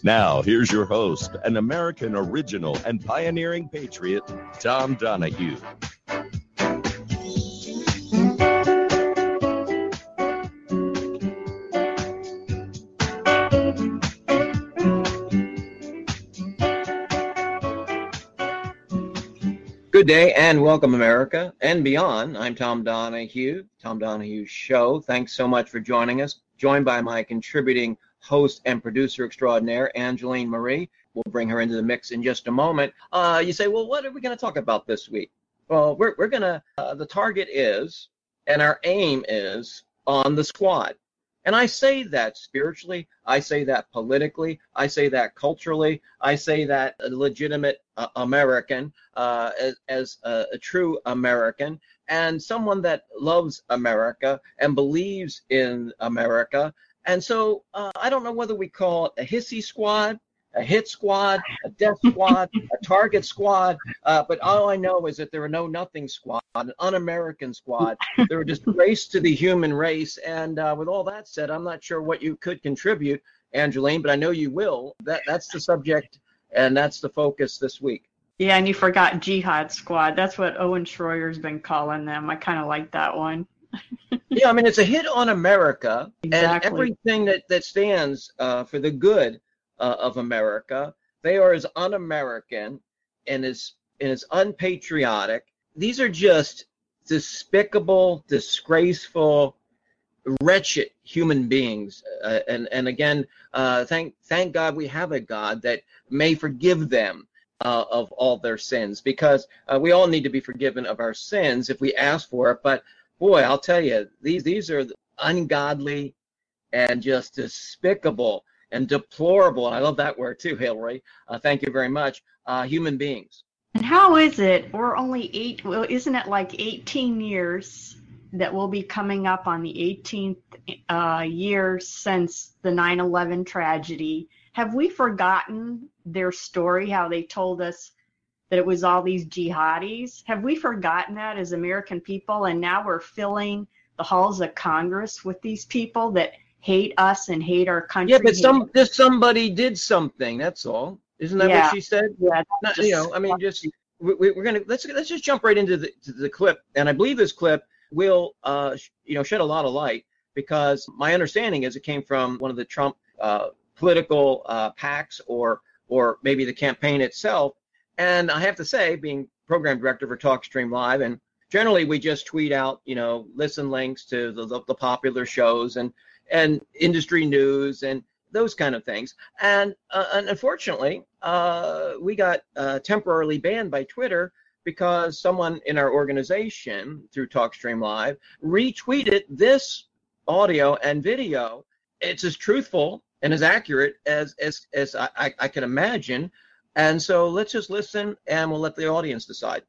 Now, here's your host, an American original and pioneering patriot, Tom Donahue. Good day and welcome, America and beyond. I'm Tom Donahue, Tom Donahue Show. Thanks so much for joining us. Joined by my contributing host and producer extraordinaire, Angeline Marie. We'll bring her into the mix in just a moment. You say, well, what are we going to talk about this week? Well, we're going to, the target is, and our aim is, on the squad. And I say that spiritually, I say that politically, I say that culturally, I say that a legitimate American, as a true American, and someone that loves America and believes in America. And so I don't know whether we call it a hissy squad, a hit squad, a death squad, a target squad, but all I know is that there are no nothing squad, an un-American squad. They're a disgrace to the human race. And with all that said, I'm not sure what you could contribute, Angeline, but I know you will. That's the subject, and that's the focus this week. Yeah, and you forgot Jihad Squad. That's what Owen Schroyer's been calling them. I kind of like that one. Yeah, I mean, it's a hit on America, exactly. And everything that stands for the good of America. They are as un-American and as unpatriotic. These are just despicable, disgraceful, wretched human beings. And again, thank God we have a God that may forgive them of all their sins, because we all need to be forgiven of our sins if we ask for it. But boy, I'll tell you, these are ungodly and just despicable and deplorable, and I love that word too, Hillary. Thank you very much. Human beings. And how is it? We're only isn't it like 18 years that will be coming up on the 18th year since the 9/11 tragedy? Have we forgotten their story, how they told us that it was all these jihadis? Have we forgotten that as American people? And now we're filling the halls of Congress with these people that hate us and hate our country. Yeah, but somebody did something. That's all. Isn't that what she said? Yeah. Not, I mean, just we're gonna let's just jump right into the clip. And I believe this clip will shed a lot of light, because my understanding is it came from one of the Trump political PACs or maybe the campaign itself. And I have to say, being program director for TalkStream Live, and generally we just tweet out listen links to the popular shows and industry news and those kind of things. And unfortunately, we got temporarily banned by Twitter because someone in our organization through TalkStream Live retweeted this audio and video. It's as truthful and as accurate as I can imagine. And so let's just listen, and we'll let the audience decide.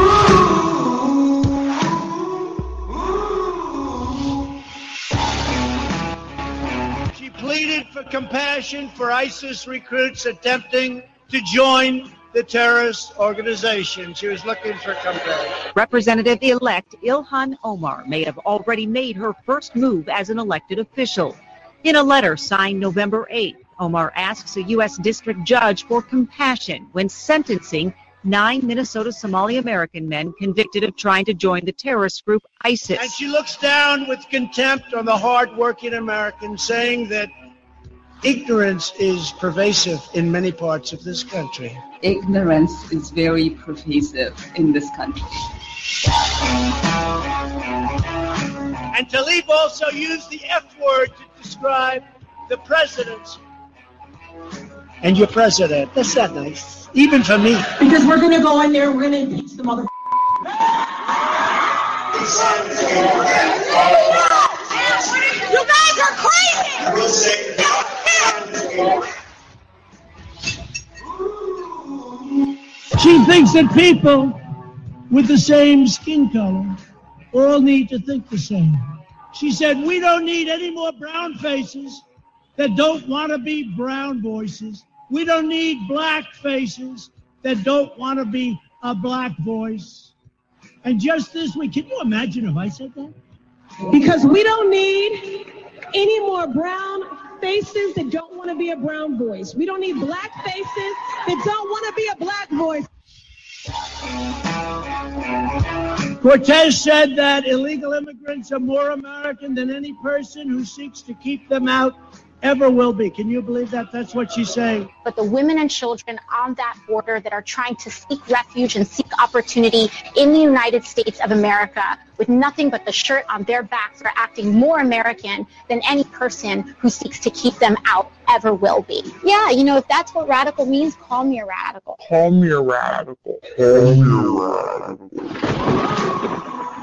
She pleaded for compassion for ISIS recruits attempting to join the terrorist organization. She was looking for compassion. Representative-elect Ilhan Omar may have already made her first move as an elected official. In a letter signed November 8th, Omar asks a U.S. district judge for compassion when sentencing 9 Minnesota Somali American men convicted of trying to join the terrorist group ISIS. And she looks down with contempt on the hard-working Americans, saying that ignorance is pervasive in many parts of this country. Ignorance is very pervasive in this country. And Tlaib also used the F word to describe the presidency. And your president, that's not nice, even for me. Because we're going to go in there, we're going to impeach the mother. You guys are crazy! She thinks that people with the same skin color all need to think the same. She said, we don't need any more brown faces that don't want to be brown voices. We don't need black faces that don't want to be a black voice. And just this week, can you imagine if I said that? Because we don't need any more brown faces that don't want want to be a brown voice. We don't need black faces that don't want to be a black voice. Cortez said that illegal immigrants are more American than any person who seeks to keep them out ever will be. Can you believe that? That's what she's saying. But the women and children on that border that are trying to seek refuge and seek opportunity in the United States of America with nothing but the shirt on their backs are acting more American than any person who seeks to keep them out ever will be. Yeah, you know, if that's what radical means, call me a radical. Call me a radical. Call me a radical.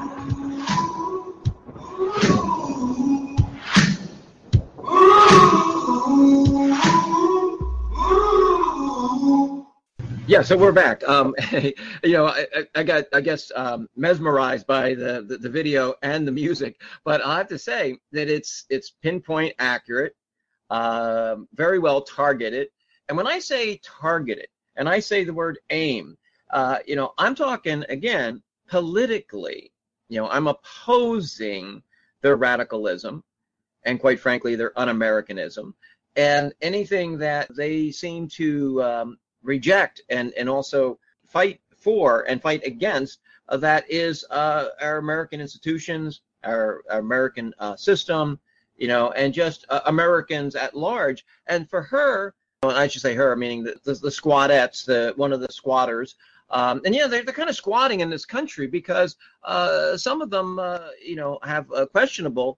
Yeah, so we're back. You know, I got, I guess, mesmerized by the video and the music, but I have to say that it's pinpoint accurate, very well targeted. And when I say targeted, and I say the word aim, you know, I'm talking again politically. You know, I'm opposing their radicalism, and quite frankly, their un-Americanism, and anything that they seem to reject and also fight for and fight against, that is our American institutions, our American system, you know, and just Americans at large. And for her, well, I should say her, meaning the squadettes, one of the squatters, and yeah, they're kind of squatting in this country because some of them, you know, have questionable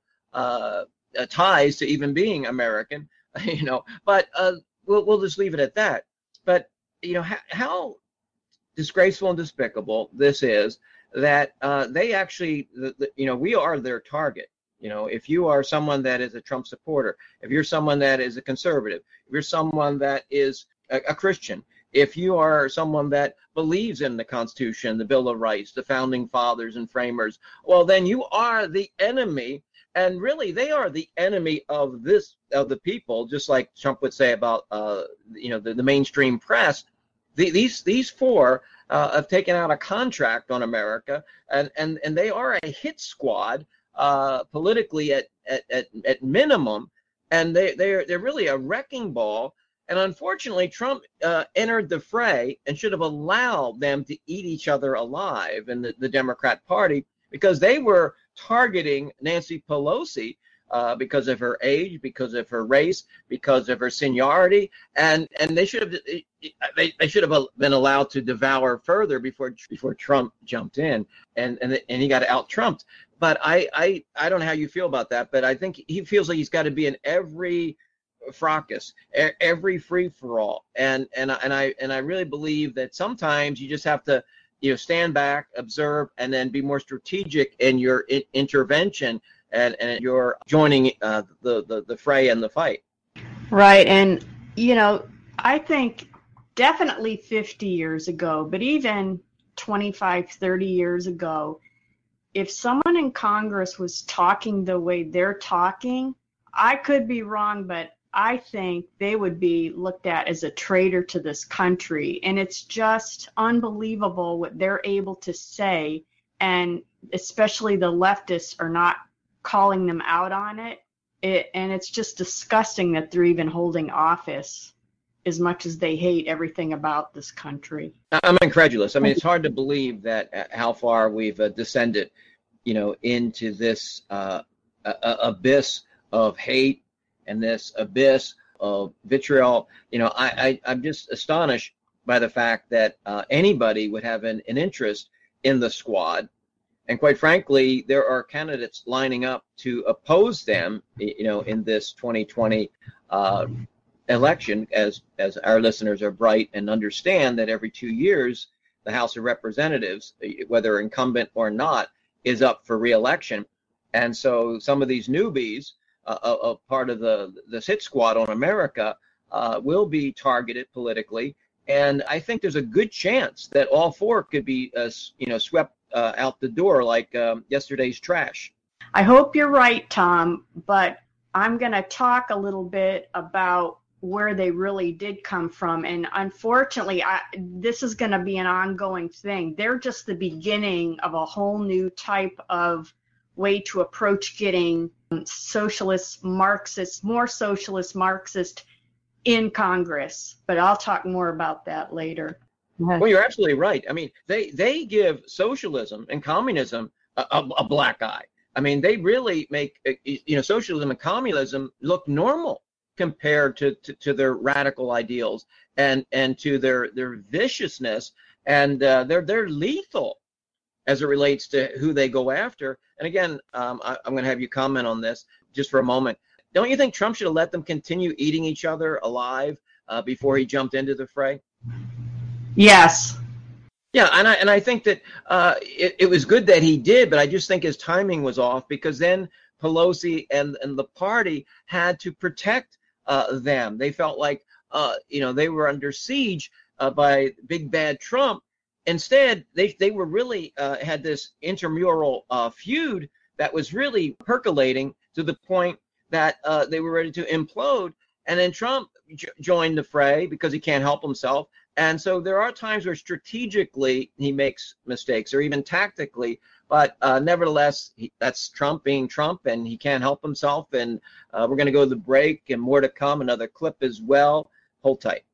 ties to even being American, you know, but we'll just leave it at that. But you know, how disgraceful and despicable this is that they actually, you know, we are their target. You know, if you are someone that is a Trump supporter, if you're someone that is a conservative, if you're someone that is a Christian, if you are someone that believes in the Constitution, the Bill of Rights, the founding fathers and framers, well, then you are the enemy. And really, they are the enemy of the people, just like Trump would say about, you know, the mainstream press. These four have taken out a contract on America, and they are a hit squad politically at minimum, and they're really a wrecking ball. And unfortunately, Trump entered the fray and should have allowed them to eat each other alive in the Democrat Party, because they were targeting Nancy Pelosi because of her age, because of her race, because of her seniority, and they should have been allowed to devour further before Trump jumped in and he got out-Trumped. But I don't know how you feel about that, but I think he feels like he's got to be in every fracas, every free-for-all, and I really believe that sometimes you just have to, you know, stand back, observe, and then be more strategic in your intervention and your joining the fray and the fight. Right. And, you know, I think definitely 50 years ago, but even 25, 30 years ago, if someone in Congress was talking the way they're talking, I could be wrong, but I think they would be looked at as a traitor to this country. And it's just unbelievable what they're able to say. And especially the leftists are not calling them out on it. And it's just disgusting that they're even holding office as much as they hate everything about this country. I'm incredulous. I mean, it's hard to believe that how far we've descended, you know, into this abyss of hate and this abyss of vitriol. You know, I'm just astonished by the fact that anybody would have an interest in the squad. And quite frankly, there are candidates lining up to oppose them, you know, in this 2020 election, as our listeners are bright and understand that every 2 years, the House of Representatives, whether incumbent or not, is up for re-election. And so some of these newbies, a part of the hit squad on America, will be targeted politically. And I think there's a good chance that all four could be, you know, swept out the door like yesterday's trash. I hope you're right, Tom, but I'm going to talk a little bit about where they really did come from. And unfortunately, this is going to be an ongoing thing. They're just the beginning of a whole new type of way to approach getting socialist, Marxist, more socialist, Marxist in Congress. But I'll talk more about that later. Well, you're absolutely right. I mean, they give socialism and communism a black eye. I mean, they really make socialism and communism look normal compared to their radical ideals and to their viciousness, and they're lethal as it relates to who they go after. And again, I'm going to have you comment on this just for a moment. Don't you think Trump should have let them continue eating each other alive before he jumped into the fray? Yes. Yeah, and I think that it was good that he did, but I just think his timing was off, because then Pelosi and the party had to protect them. They felt like they were under siege by big bad Trump. Instead, they were really had this intramural feud that was really percolating to the point that they were ready to implode. And then Trump joined the fray because he can't help himself. And so there are times where strategically he makes mistakes, or even tactically, but nevertheless, that's Trump being Trump, and he can't help himself. And we're going to go to the break, and more to come, another clip as well. Hold tight.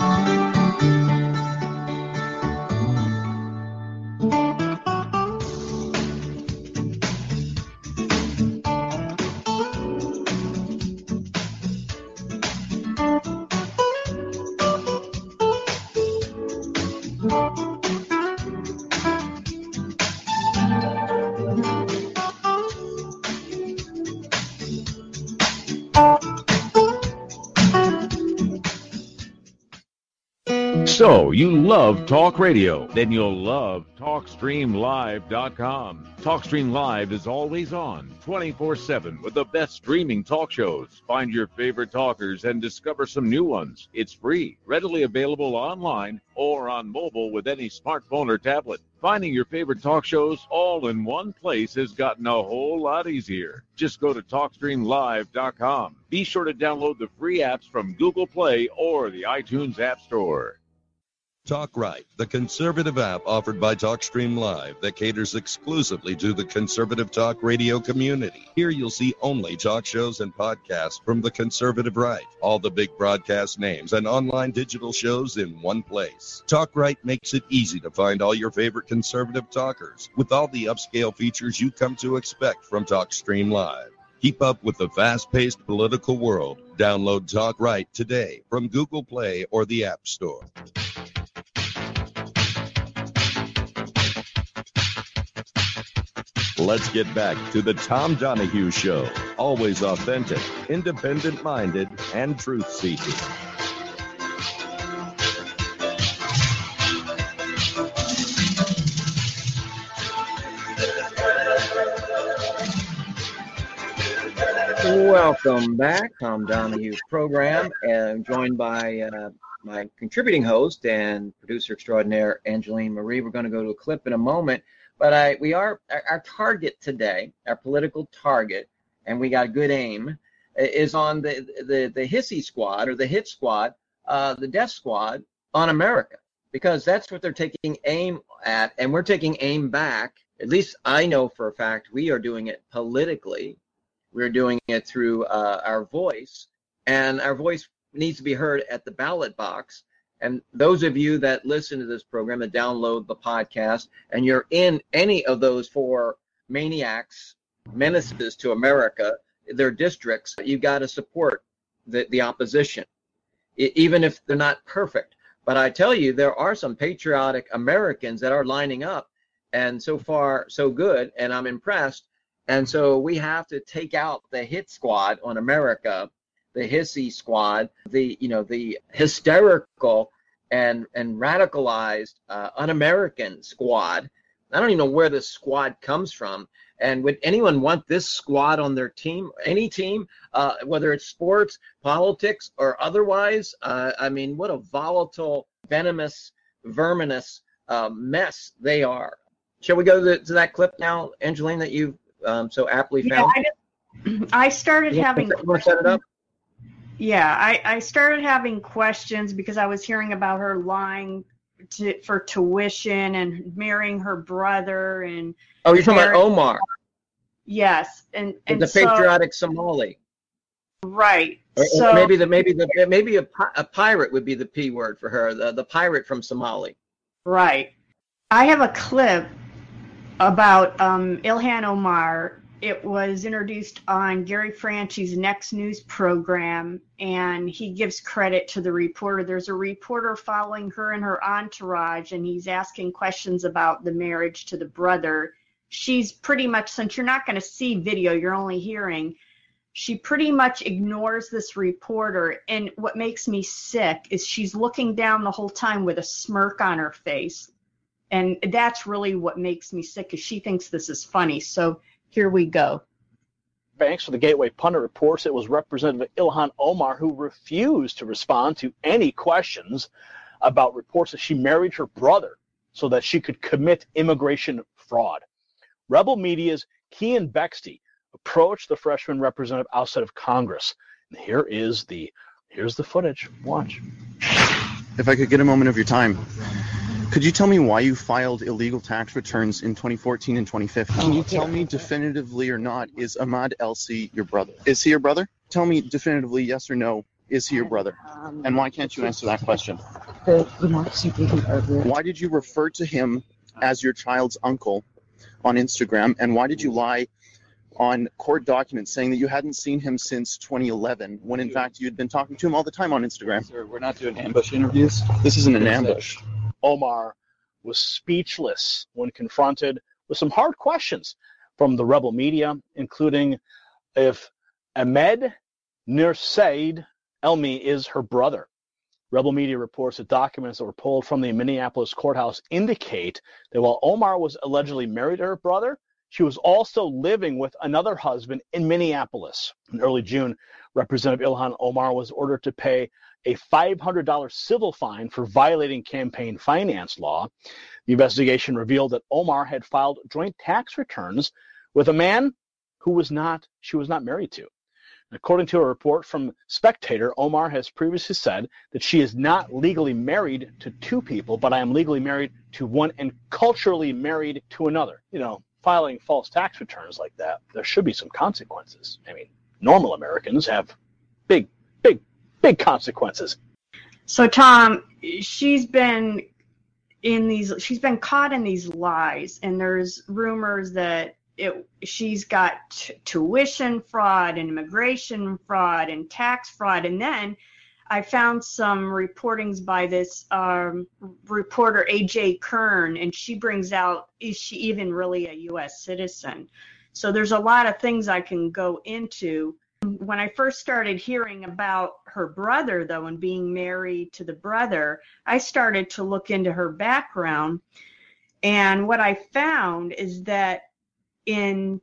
So, you love talk radio? Then you'll love TalkStreamLive.com. TalkStream Live is always on, 24/7, with the best streaming talk shows. Find your favorite talkers and discover some new ones. It's free, readily available online or on mobile with any smartphone or tablet. Finding your favorite talk shows all in one place has gotten a whole lot easier. Just go to TalkStreamLive.com. Be sure to download the free apps from Google Play or the iTunes App Store. Talk Right, the conservative app offered by TalkStream Live that caters exclusively to the conservative talk radio community. Here you'll see only talk shows and podcasts from the conservative right, all the big broadcast names and online digital shows in one place. Talk Right makes it easy to find all your favorite conservative talkers with all the upscale features you come to expect from TalkStream Live. Keep up with the fast-paced political world. Download Talk Right today from Google Play or the App Store. Let's get back to the Tom Donahue Show. Always authentic, independent-minded, and truth-seeking. Welcome back, Tom Donahue's program, and I'm joined by my contributing host and producer extraordinaire, Angeline Marie. We're going to go to a clip in a moment. But our target today, our political target, and we got good aim, is on the hissy squad, or the hit squad, the death squad on America, because that's what they're taking aim at, and we're taking aim back. At least I know for a fact we are doing it politically. We're doing it through our voice, and our voice needs to be heard at the ballot box. And those of you that listen to this program, that download the podcast, and you're in any of those four maniacs, menaces to America, their districts, you've got to support the opposition, even if they're not perfect. But I tell you, there are some patriotic Americans that are lining up, and so far, so good, and I'm impressed. And so we have to take out the hit squad on America, the hissy squad, the hysterical and radicalized un-American squad. I don't even know where this squad comes from. And would anyone want this squad on their team, any team, whether it's sports, politics, or otherwise? I mean, what a volatile, venomous, verminous mess they are. Shall we go to that clip now, Angeline, that you've so aptly found? Yeah, I started having... You want to set it up? Yeah, I started having questions because I was hearing about her lying for tuition and marrying her brother. And oh, you're talking about Omar? Yes, and the patriotic Somali. Right. So maybe a pirate would be the P word for her, the pirate from Somali. Right. I have a clip about Ilhan Omar. It was introduced on Gary Franchi's Next News program, and he gives credit to the reporter. There's a reporter following her and her entourage, and he's asking questions about the marriage to the brother. She's pretty much, since you're not going to see video, you're only hearing, she pretty much ignores this reporter, and what makes me sick is she's looking down the whole time with a smirk on her face, and that's really what makes me sick, is she thinks this is funny. So here we go. Banks for the Gateway Pundit reports it was Representative Ilhan Omar who refused to respond to any questions about reports that she married her brother so that she could commit immigration fraud. Rebel Media's Kean Bexte approached the freshman representative outside of Congress. And here's the footage. Watch. If I could get a moment of your time, could you tell me why you filed illegal tax returns in 2014 and 2015? Can you tell me definitively or not, is Ahmad Elsi your brother? Is he your brother? Tell me definitively, yes or no, is he your brother? And why can't you answer that question? Why did you refer to him as your child's uncle on Instagram? And why did you lie on court documents saying that you hadn't seen him since 2011, when in fact you'd been talking to him all the time on Instagram? Sir, we're not doing ambush interviews. This isn't an ambush. Omar was speechless when confronted with some hard questions from the Rebel Media, including if Ahmed Nursaid Elmi is her brother. Rebel Media reports that documents that were pulled from the Minneapolis courthouse indicate that while Omar was allegedly married to her brother, she was also living with another husband in Minneapolis. In early June, Representative Ilhan Omar was ordered to pay a $500 civil fine for violating campaign finance law. The investigation revealed that Omar had filed joint tax returns with a man she was not married to. According to a report from Spectator, Omar has previously said that she is not legally married to two people, but I am legally married to one and culturally married to another. You know, filing false tax returns like that, there should be some consequences. I mean, normal Americans have big consequences. So Tom, she's been caught in these lies, and there's rumors that she's got tuition fraud and immigration fraud and tax fraud. And then I found some reportings by this reporter, AJ Kern, and she brings out, is she even really a U.S. citizen? So there's a lot of things I can go into. When I first started hearing about her brother, though, and being married to the brother, I started to look into her background. And what I found is that in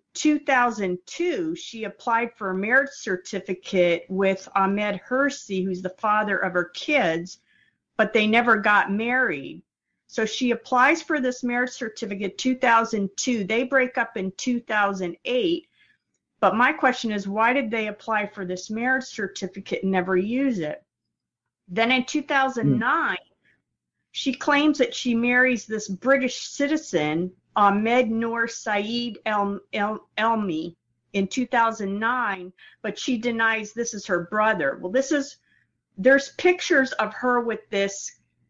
2002, she applied for a marriage certificate with Ahmed Hersi, who's the father of her kids, but they never got married. So she applies for this marriage certificate 2002. They break up in 2008. But my question is, why did they apply for this marriage certificate and never use it? Then in 2009, she claims that she marries this British citizen, Ahmed Noor Saeed Elmi, in 2009, but she denies this is her brother. Well, there's pictures of her with this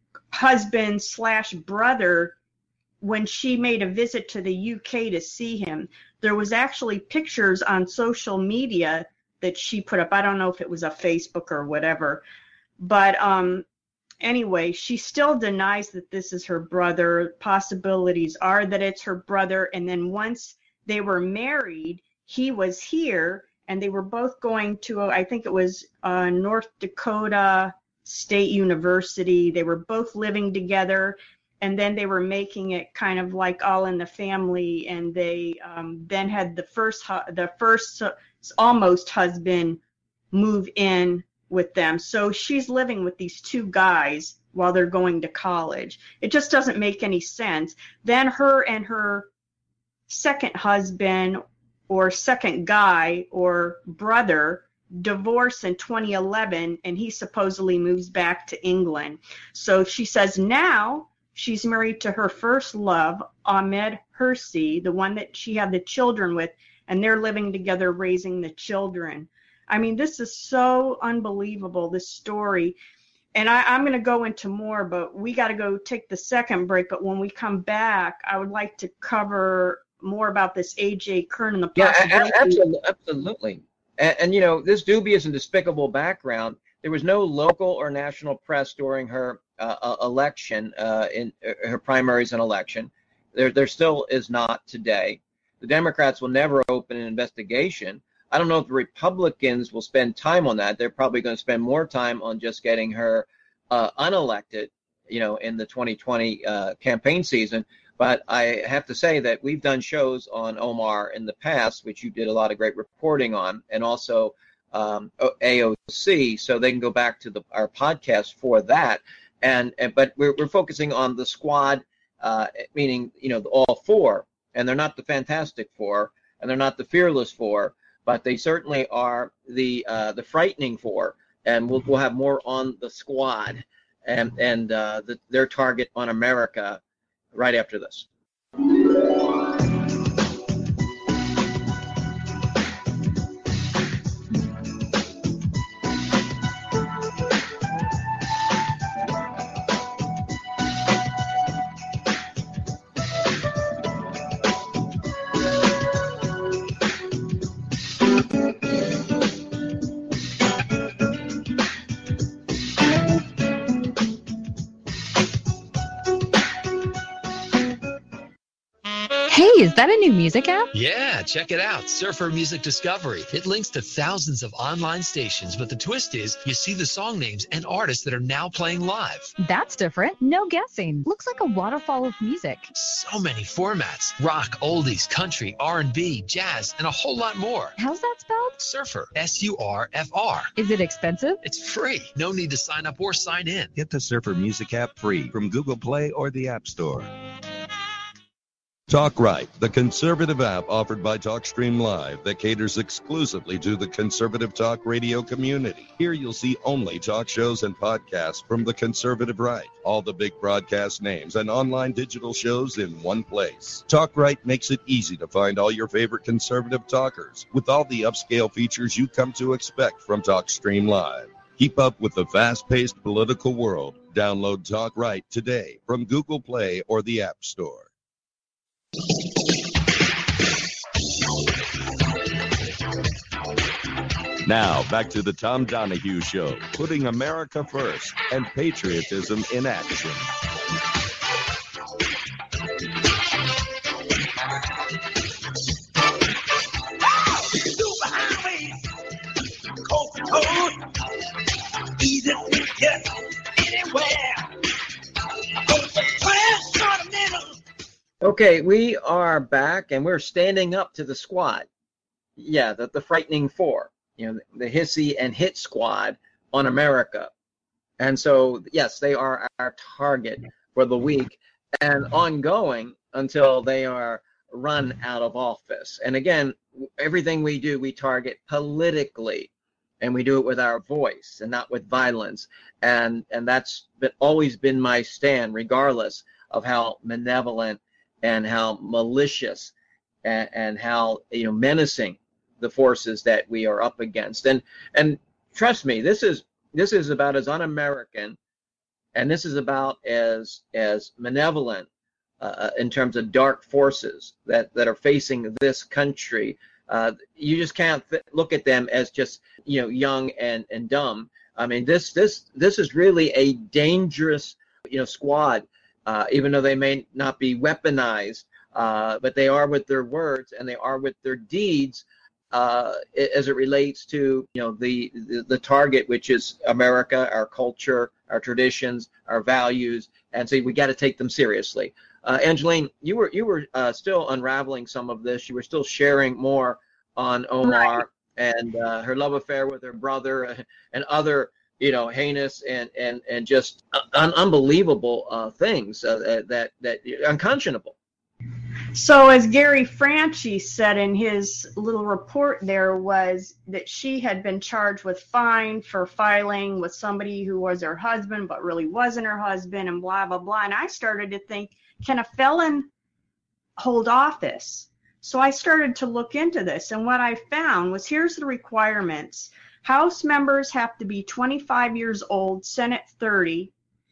husband/brother when she made a visit to the UK to see him. There was actually pictures on social media that she put up. I don't know if it was a Facebook or whatever, but anyway, she still denies that this is her brother. Possibilities are that it's her brother, and then once they were married, he was here, and they were both going to, I think it was North Dakota State University. They were both living together, and then they were making it kind of like All in the Family, and they then had the first almost husband move in with them. So she's living with these two guys while they're going to college. It just doesn't make any sense. Then her and her second husband or second guy or brother divorce in 2011, and he supposedly moves back to England. So she says now she's married to her first love, Ahmed Hersi, the one that she had the children with, and they're living together raising the children. I mean, this is so unbelievable, this story. And I'm going to go into more, but we got to go take the second break. But when we come back, I would like to cover more about this A.J. Kern and the possibility. Yeah, absolutely. And you know, this dubious and despicable background, there was no local or national press during her election, in her primaries and election. There still is not today. The Democrats will never open an investigation. I don't know if the Republicans will spend time on that. They're probably going to spend more time on just getting her unelected, you know, in the 2020 campaign season. But I have to say that we've done shows on Omar in the past, which you did a lot of great reporting on, and also AOC, so they can go back to our podcast for that. But we're focusing on the squad, meaning, you know, all four, and they're not the Fantastic Four, and they're not the Fearless Four, but they certainly are the frightening four, and we'll have more on the squad and their target on America right after this. Hey, is that a new music app? Yeah, check it out. Surfer Music Discovery. It links to thousands of online stations, but the twist is you see the song names and artists that are now playing live. That's different. No guessing. Looks like a waterfall of music. So many formats. Rock, oldies, country, R&B, jazz, and a whole lot more. How's that spelled? Surfer. S-U-R-F-R. Is it expensive? It's free. No need to sign up or sign in. Get the Surfer Music app free from Google Play or the App Store. Talk Right, the conservative app offered by TalkStream Live that caters exclusively to the conservative talk radio community. Here you'll see only talk shows and podcasts from the conservative right. All the big broadcast names and online digital shows in one place. Talk Right makes it easy to find all your favorite conservative talkers with all the upscale features you come to expect from TalkStream Live. Keep up with the fast-paced political world. Download Talk Right today from Google Play or the App Store. Now, back to the Tom Donahue Show, putting America first and patriotism in action. Okay, we are back, and we're standing up to the squad. Yeah, the frightening four, you know, the hissy and hit squad on America. And so, yes, they are our target for the week and ongoing until they are run out of office. And again, everything we do, we target politically, and we do it with our voice and not with violence. And that's always been my stand, regardless of how malevolent and how malicious and how, you know, menacing the forces that we are up against. And trust me, this is about as un-American, and this is about as malevolent in terms of dark forces that are facing this country. You just can't look at them as just, you know, young and dumb. I mean, this is really a dangerous, you know, squad. Even though they may not be weaponized, but they are with their words and they are with their deeds as it relates to, you know, the target, which is America, our culture, our traditions, our values, and so we got to take them seriously. Angeline, you were still unraveling some of this. You were still sharing more on Omar right. And her love affair with her brother and other, you know, heinous and just unbelievable things that unconscionable. So as Gary Franchi said in his little report, there was that she had been charged with fine for filing with somebody who was her husband but really wasn't her husband, and blah blah blah. And I started to think, can a felon hold office? So I started to look into this, and what I found was, here's the requirements. House members have to be 25 years old, Senate 30.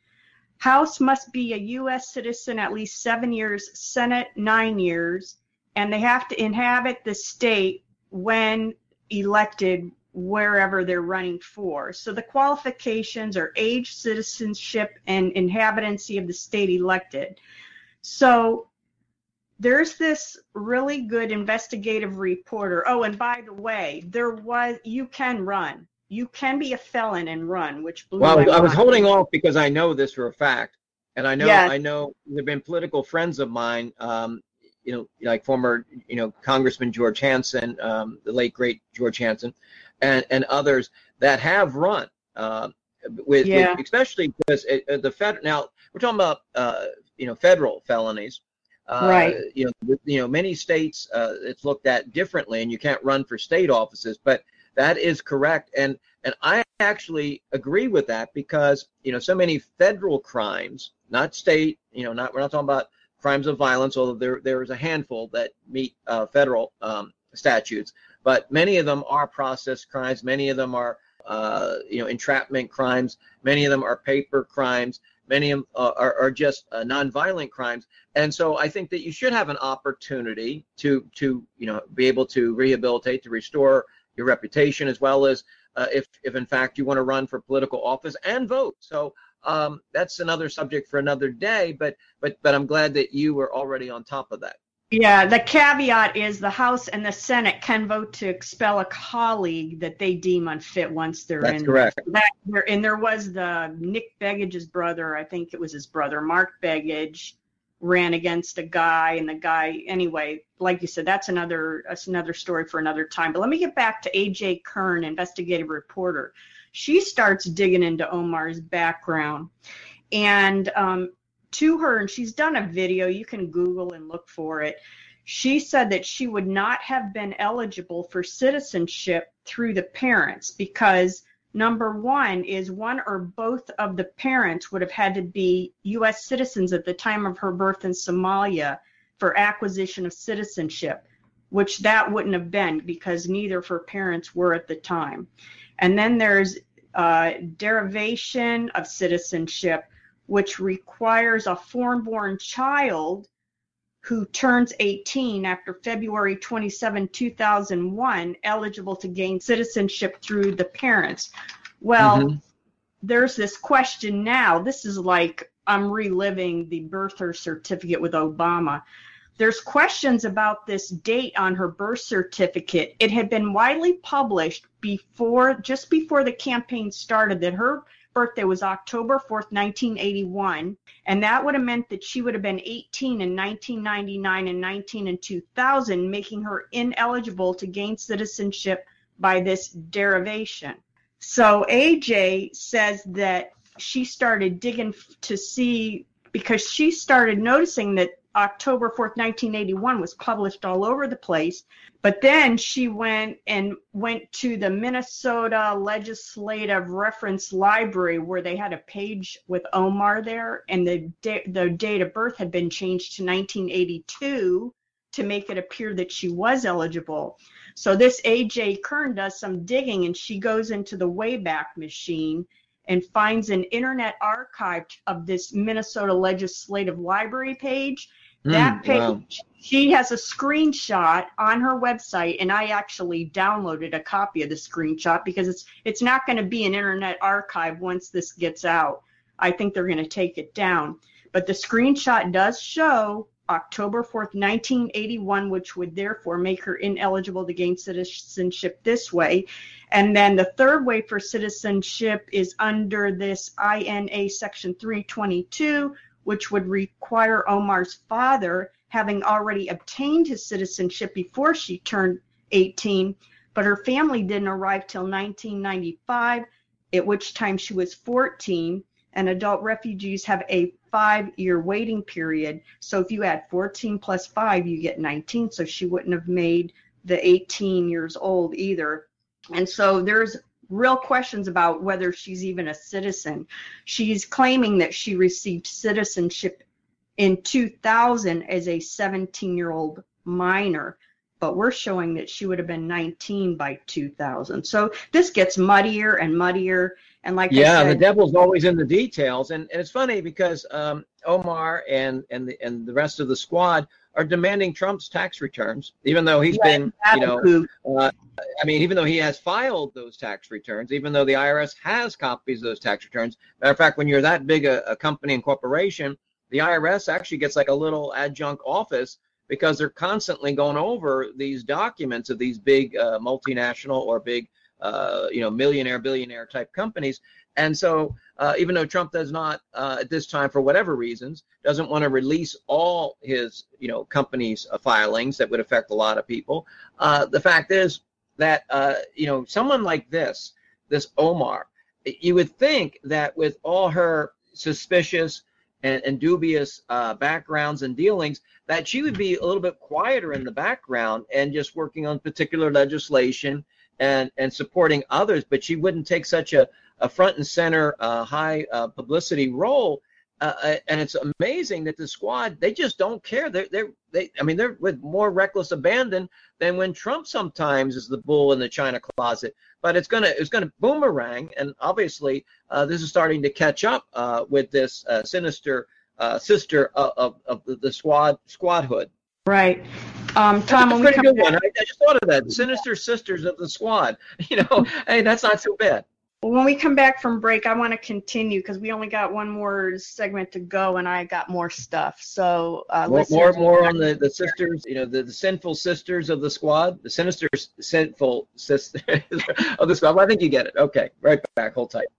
House must be a U.S. citizen at least 7 years, Senate 9 years, and they have to inhabit the state when elected wherever they're running for. So the qualifications are age, citizenship, and inhabitancy of the state elected. So there's this really good investigative reporter. Oh, and by the way, you can run. You can be a felon and run, which blew my mind. I was holding off because I know this for a fact, and I know Yes. I know there've been political friends of mine, like former Congressman George Hansen, the late great George Hansen, and others that have run with especially because the federal. Now we're talking about federal felonies. Right. Many states it's looked at differently, and you can't run for state offices, but that is correct, and I actually agree with that because so many federal crimes, not state, we're not talking about crimes of violence, although there is a handful that meet federal statutes, but many of them are process crimes, many of them are entrapment crimes, many of them are paper crimes, many of them are just nonviolent crimes, and so I think that you should have an opportunity to be able to rehabilitate, to restore your reputation, as well as if in fact you want to run for political office and vote. So that's another subject for another day, but I'm glad that you were already on top of that. Yeah, the caveat is the House and the Senate can vote to expel a colleague that they deem unfit once they're in. That's correct. And there was the Nick Begich's brother, I think it was his brother, Mark Begich, ran against a guy, and the guy, anyway, like you said, that's another story for another time. But let me get back to A.J. Kern, investigative reporter. She starts digging into Omar's background, and to her, and she's done a video, you can Google and look for it. She said that she would not have been eligible for citizenship through the parents because number one is one or both of the parents would have had to be U.S. citizens at the time of her birth in Somalia for acquisition of citizenship, which that wouldn't have been because neither of her parents were at the time. And then there's derivation of citizenship, which requires a foreign-born child who turns 18 after February 27, 2001, eligible to gain citizenship through the parents. Well, there's this question now. This is like I'm reliving the birther certificate with Obama. There's questions about this date on her birth certificate. It had been widely published just before the campaign started that her birthday was October 4th, 1981, and that would have meant that she would have been 18 in 1999 and 19 in 2000, making her ineligible to gain citizenship by this derivation. So AJ says that she started digging to see, because she started noticing that October 4th, 1981 was published all over the place. But then she went to the Minnesota Legislative Reference Library where they had a page with Omar there, and the date of birth had been changed to 1982 to make it appear that she was eligible. So this A.J. Kern does some digging, and she goes into the Wayback Machine and finds an internet archive of this Minnesota Legislative Library page. That page, wow. She has a screenshot on her website, and I actually downloaded a copy of the screenshot because it's not going to be an internet archive once this gets out. I think they're going to take it down. But the screenshot does show October 4th, 1981, which would therefore make her ineligible to gain citizenship this way. And then the third way for citizenship is under this INA Section 322, which would require Omar's father having already obtained his citizenship before she turned 18, but her family didn't arrive till 1995, at which time she was 14, and adult refugees have a 5-year waiting period. So if you add 14 plus 5, you get 19, so she wouldn't have made the 18 years old either. And so there's real questions about whether she's even a citizen. She's claiming that she received citizenship in 2000 as a 17-year-old minor, but we're showing that she would have been 19 by 2000. So this gets muddier and muddier. And like I said, the devil's always in the details. And it's funny because Omar and the rest of the squad are demanding Trump's tax returns, even though he's been, even though he has filed those tax returns, even though the IRS has copies of those tax returns. Matter of fact, when you're that big a company and corporation, the IRS actually gets like a little adjunct office because they're constantly going over these documents of these big multinational or big, millionaire, billionaire type companies. And so even though Trump does not, at this time, for whatever reasons, doesn't want to release all his, companies' filings that would affect a lot of people, the fact is that, someone like this Omar, you would think that with all her suspicious and dubious backgrounds and dealings, that she would be a little bit quieter in the background and just working on particular legislation and supporting others, but she wouldn't take such a front and center high publicity role. And it's amazing that the squad, they just don't care. They're with more reckless abandon than when Trump sometimes is the bull in the china closet. But it's gonna boomerang, and obviously this is starting to catch up with this sinister sister of the squadhood. Right. Tom, when we come good one. I just thought of that. Sinister sisters of the squad. Hey, that's not so bad. When we come back from break, I want to continue because we only got one more segment to go, and I got more stuff. So more on the sisters, the sinful sisters of the squad, the sinister sinful sisters of the squad. Well, I think you get it. Okay, right back. Hold tight.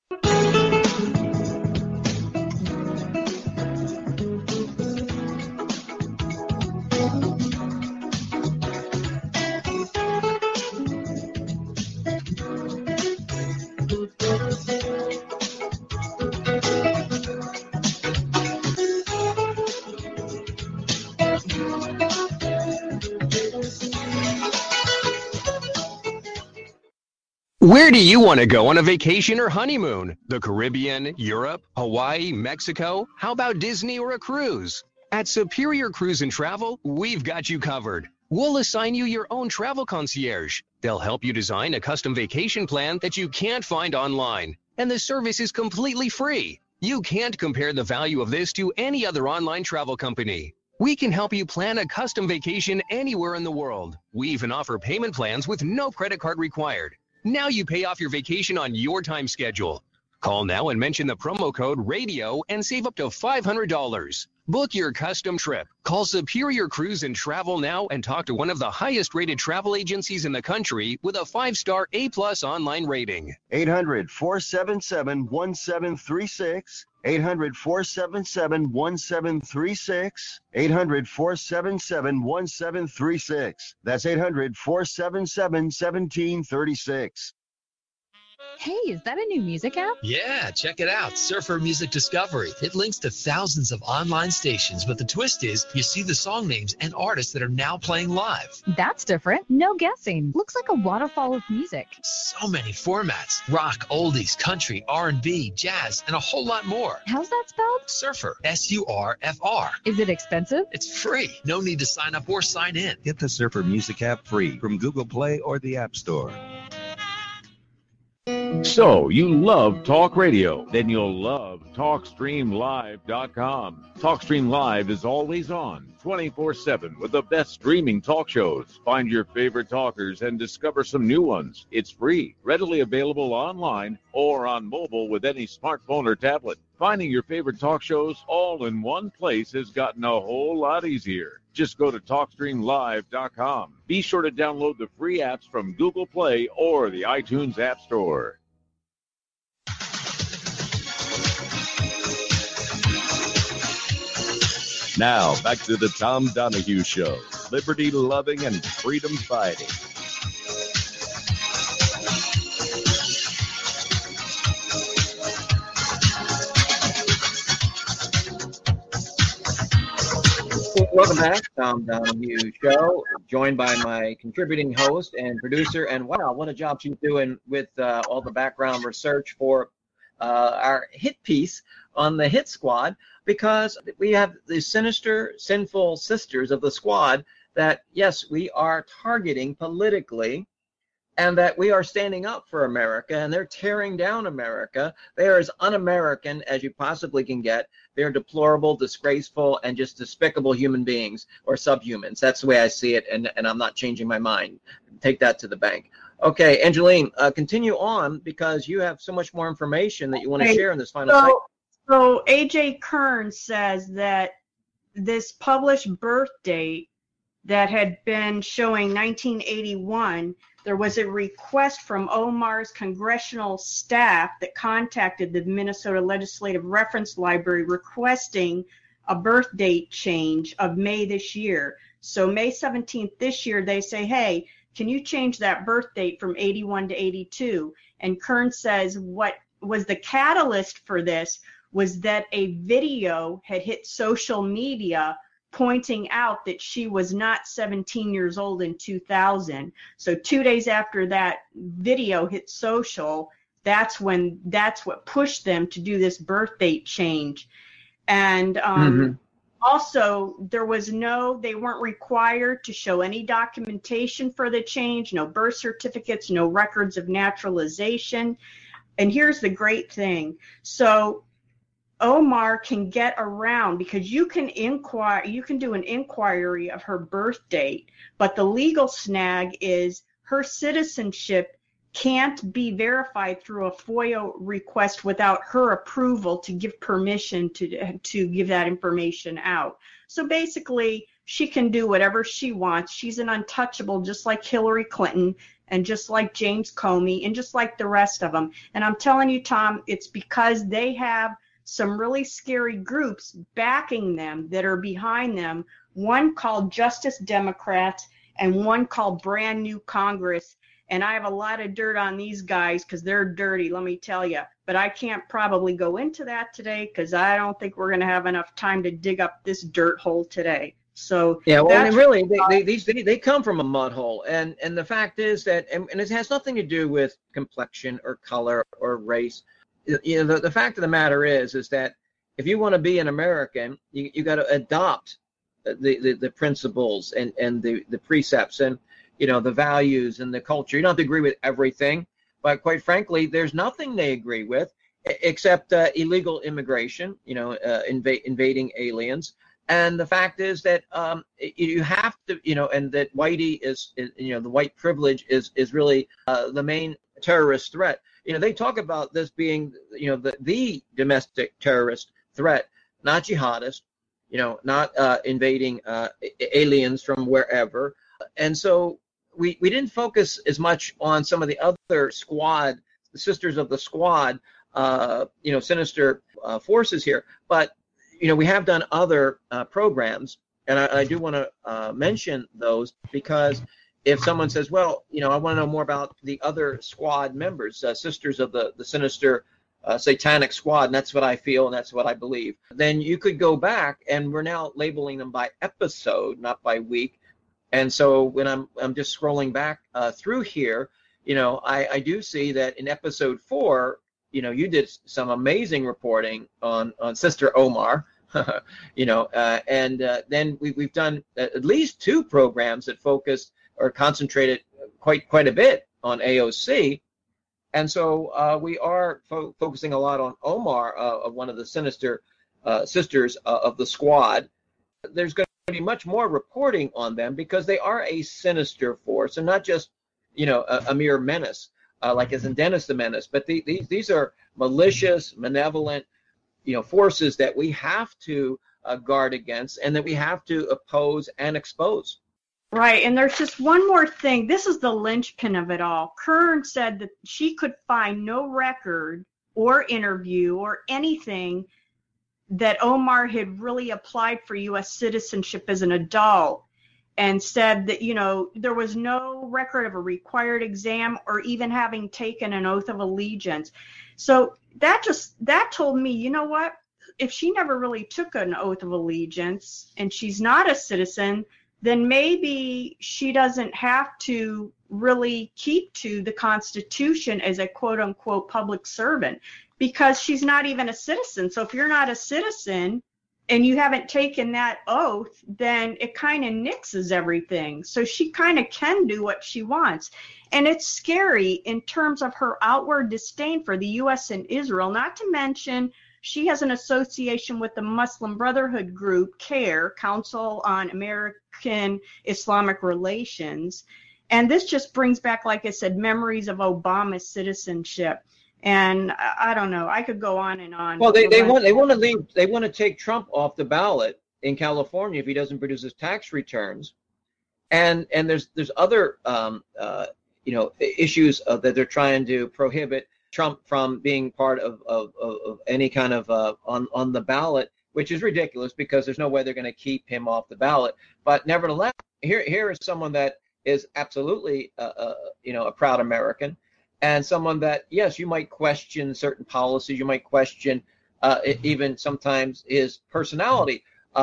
Where do you want to go on a vacation or honeymoon? The Caribbean, Europe, Hawaii, Mexico? How about Disney or a cruise? At Superior Cruise and Travel, we've got you covered. We'll assign you your own travel concierge. They'll help you design a custom vacation plan that you can't find online. And the service is completely free. You can't compare the value of this to any other online travel company. We can help you plan a custom vacation anywhere in the world. We even offer payment plans with no credit card required. Now you pay off your vacation on your time schedule. Call now and mention the promo code RADIO and save up to $500. Book your custom trip. Call Superior Cruise and Travel now and talk to one of the highest rated travel agencies in the country with a 5-star A+ online rating. 800-477-1736. 800-477-1736. 800-477-1736. That's 800-477-1736. Hey, is that a new music app? Yeah, check it out. Surfer Music Discovery. It links to thousands of online stations, but the twist is you see the song names and artists that are now playing live. That's different. No guessing. Looks like a waterfall of music. So many formats. Rock, oldies, country, R&B, jazz, and a whole lot more. How's that spelled? Surfer. S-U-R-F-R. Is it expensive? It's free. No need to sign up or sign in. Get the Surfer Music app free from Google Play or the App Store. So, you love talk radio? Then you'll love TalkStreamLive.com. TalkStream Live is always on, 24/7, with the best streaming talk shows. Find your favorite talkers and discover some new ones. It's free, readily available online or on mobile with any smartphone or tablet. Finding your favorite talk shows all in one place has gotten a whole lot easier. Just go to TalkStreamLive.com. Be sure to download the free apps from Google Play or the iTunes App Store. Now, back to the Tom Donahue Show. Liberty loving and freedom fighting. Welcome back, Tom Donahue Show, joined by my contributing host and producer. And wow, what a job she's doing with all the background research for our hit piece on the Hit Squad, because we have the sinister, sinful sisters of the squad that, yes, we are targeting politically, and that we are standing up for America, and they're tearing down America. They are as un-American as you possibly can get. They're deplorable, disgraceful, and just despicable human beings, or subhumans. That's the way I see it, and I'm not changing my mind. Take that to the bank. Okay, Angeline, continue on, because you have so much more information that you want to share in this final segment. So A.J. Kern says that this published birth date that had been showing 1981, there was a request from Omar's congressional staff that contacted the Minnesota Legislative Reference Library requesting a birth date change of May this year. So May 17th this year, they say, hey, can you change that birth date from 81 to 82? And Kern says what was the catalyst for this was that a video had hit social media pointing out that she was not 17 years old in 2000. So 2 days after that video hit social, that's what pushed them to do this birth date change. And also, they weren't required to show any documentation for the change, no birth certificates, no records of naturalization. And here's the great thing. So Omar can get around, because you can do an inquiry of her birth date, but the legal snag is her citizenship can't be verified through a FOIA request without her approval to give permission to give that information out. So basically, she can do whatever she wants. She's an untouchable, just like Hillary Clinton and just like James Comey and just like the rest of them. And I'm telling you, Tom, it's because they have some really scary groups backing them that are behind them, one called Justice Democrats and one called Brand New Congress. And I have a lot of dirt on these guys because they're dirty, let me tell you. But I can't probably go into that today because I don't think we're going to have enough time to dig up this dirt hole today. So yeah, well, and really, they come from a mud hole, and the fact is that, and it has nothing to do with complexion or color or race. You know, the fact of the matter is that if you want to be an American, you got to adopt the principles and the precepts and, you know, the values and the culture. You don't have to agree with everything, but quite frankly, there's nothing they agree with except illegal immigration, you know, invading aliens. And the fact is that you have to, you know, and that whitey is, you know, the white privilege is really the main terrorist threat. You know, they talk about this being, you know, the domestic terrorist threat, not jihadist, you know, not invading aliens from wherever. And so we didn't focus as much on some of the other squad, the sisters of the squad, you know, sinister forces here. But, you know, we have done other programs, and I do want to mention those because if someone says, well, you know, I want to know more about the other squad members, sisters of the sinister satanic squad, and that's what I feel and that's what I believe, then you could go back, and we're now labeling them by episode, not by week. And so when I'm just scrolling back through here, you know, I do see that in episode 4, you know, you did some amazing reporting on Sister Omar, you know, and then we've done at least 2 programs that focused or concentrated quite a bit on AOC. And so we are focusing a lot on Omar, of one of the sinister sisters of the squad. There's going to be much more reporting on them because they are a sinister force and not just, you know, a mere menace, like as in Dennis the Menace, but these are malicious, malevolent, you know, forces that we have to guard against and that we have to oppose and expose. Right, and there's just one more thing. This is the linchpin of it all. Kern said that she could find no record or interview or anything that Omar had really applied for U.S. citizenship as an adult, and said that, you know, there was no record of a required exam or even having taken an oath of allegiance. So that told me, you know what, if she never really took an oath of allegiance and she's not a citizen, then maybe she doesn't have to really keep to the Constitution as a quote-unquote public servant, because she's not even a citizen. So if you're not a citizen, and you haven't taken that oath, then it kind of nixes everything. So she kind of can do what she wants. And it's scary in terms of her outward disdain for the U.S. and Israel, not to mention she has an association with the Muslim Brotherhood group, CAIR, Council on American Islamic Relations. And this just brings back, like I said, memories of Obama's citizenship. And I don't know, I could go on and on. Well, they want to take Trump off the ballot in California if he doesn't produce his tax returns. And there's other issues that they're trying to prohibit Trump from being part of any kind of on the ballot, which is ridiculous because there's no way they're going to keep him off the ballot. But nevertheless, here is someone that is absolutely a proud American, and someone that, yes, you might question certain policies, you might question even sometimes his personality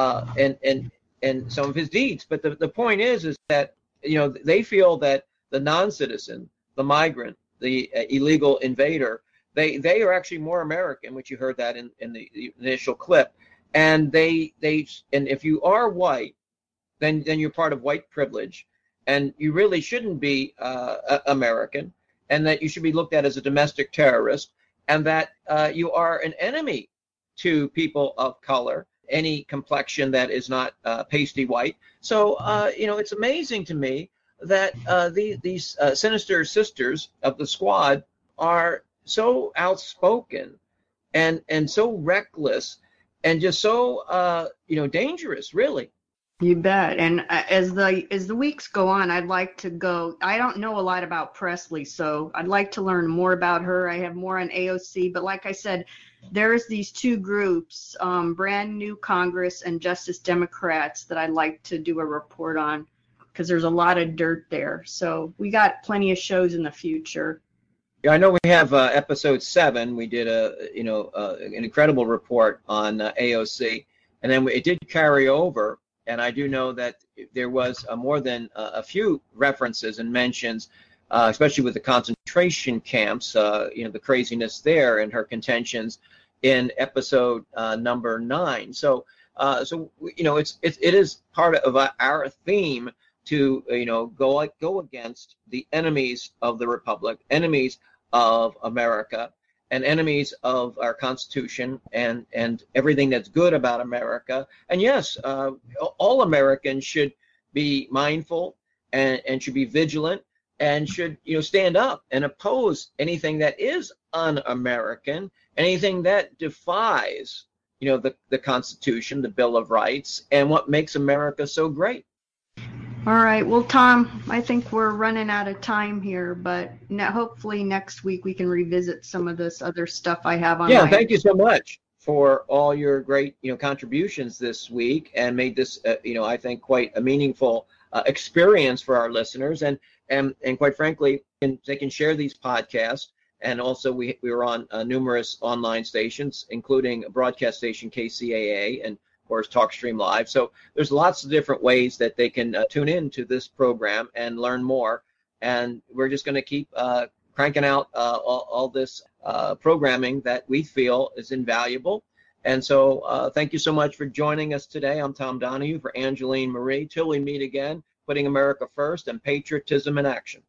and some of his deeds. But the point is that they feel that the non-citizen, the migrant, the illegal invader, they are actually more American, which you heard that in the initial clip. And and if you are white, then you're part of white privilege, and you really shouldn't be American, and that you should be looked at as a domestic terrorist, and that you are an enemy to people of color, any complexion that is not pasty white. So it's amazing to me that these sinister sisters of the squad are so outspoken and so reckless and just so dangerous, really. You bet. And as the weeks go on, I'd like to go. I don't know a lot about Presley, so I'd like to learn more about her. I have more on AOC, but like I said, there's these two groups, Brand New Congress and Justice Democrats, that I'd like to do a report on, because there's a lot of dirt there. So we got plenty of shows in the future. Yeah, I know we have episode 7. We did an incredible report on AOC, and then it did carry over. And I do know that there was more than a few references and mentions, especially with the concentration camps, the craziness there and her contentions in episode number 9. So it is part of our theme to go against the enemies of the Republic, enemies of America, and enemies of our Constitution and everything that's good about America. And yes, all Americans should be mindful and should be vigilant and should stand up and oppose anything that is un-American, anything that defies the Constitution, the Bill of Rights, and what makes America so great. All right. Well, Tom, I think we're running out of time here, but hopefully next week we can revisit some of this other stuff I have on. Yeah, thank you so much for all your great contributions this week, and made this I think quite a meaningful experience for our listeners, and quite frankly, they can share these podcasts. And also we were on numerous online stations, including a broadcast station, KCAA, and of course TalkStream Live. So there's lots of different ways that they can tune in to this program and learn more. And we're just going to keep cranking out all this programming that we feel is invaluable. And so thank you so much for joining us today. I'm Tom Donahue for Angeline Marie. Till we meet again, putting America first and patriotism in action.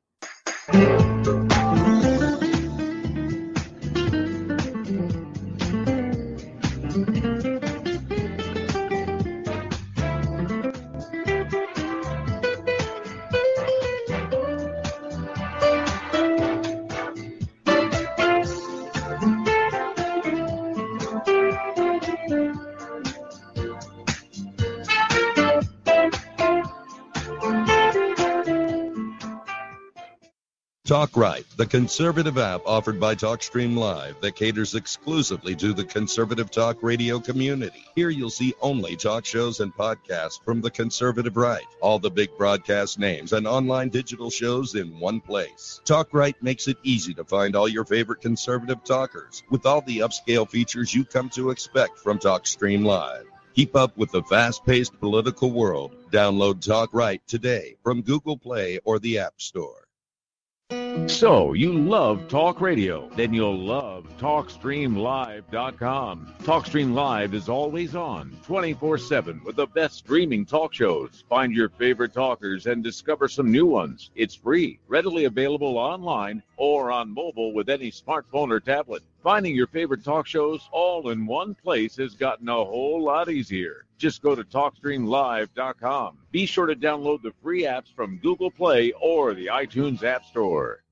Talk Right, the conservative app offered by TalkStream Live that caters exclusively to the conservative talk radio community. Here you'll see only talk shows and podcasts from the conservative right, all the big broadcast names and online digital shows in one place. Talk Right makes it easy to find all your favorite conservative talkers with all the upscale features you come to expect from TalkStream Live. Keep up with the fast-paced political world. Download Talk Right today from Google Play or the App Store. So, you love talk radio? Then you'll love TalkStreamLive.com. TalkStream Live is always on, 24/7, with the best streaming talk shows. Find your favorite talkers and discover some new ones. It's free, readily available online or on mobile with any smartphone or tablet. Finding your favorite talk shows all in one place has gotten a whole lot easier. Just go to TalkStreamLive.com. Be sure to download the free apps from Google Play or the iTunes App Store.